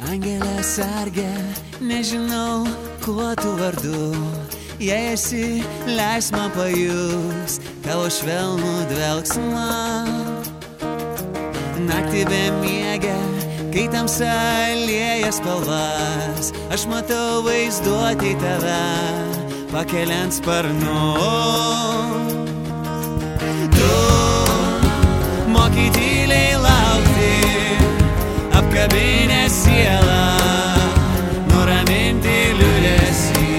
Angelė sargė, nežinau, kuo tu vardu. Jei esi, leis man pajus tavo švelnų dvelksmą. Naktį bemiegę, kai tamsa lieja spalvas, aš matau vaizduoti tave, pakeliant sparnus. Tu moki tyliai laukti, apkabinę sielą, nuraminti liūdesį.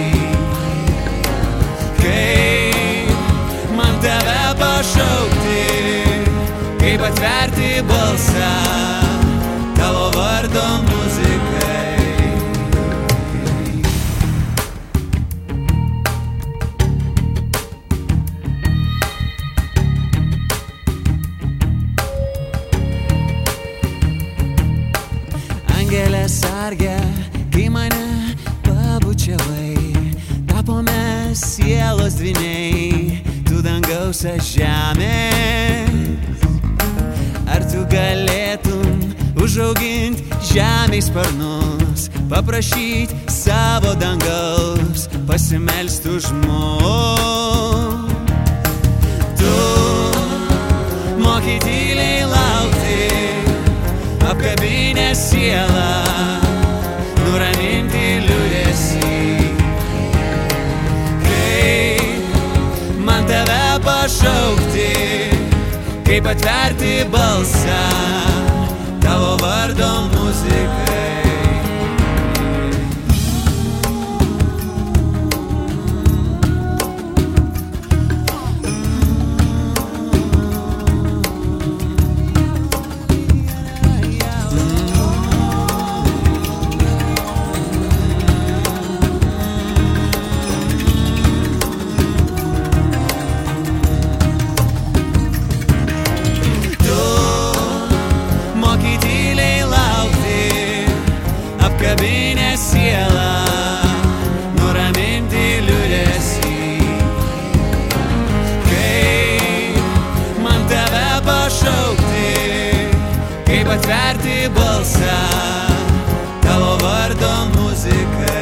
Kaip man tave pašaukti, kaip atverti balsą tavo vardo muzikai. Angelė sargė, kai mane pabučiavai, tapome sielos dvyniai, tu dangaus aš žemės. Ar tu galėtum užaugint žemės sparnus, paprašyt savo dangaus, pasimelst už mus? Tu moki tyliai laukti, apkabinę sielą, nuraminti liūdesį. Kaip man tave pašaukti, kaip atverti balsą tavo vardo muzikai. Apkabinę sielą, nuraminti liūdesį. Kaip man tave pašaukti, kaip atverti balsą tavo vardo muzikai.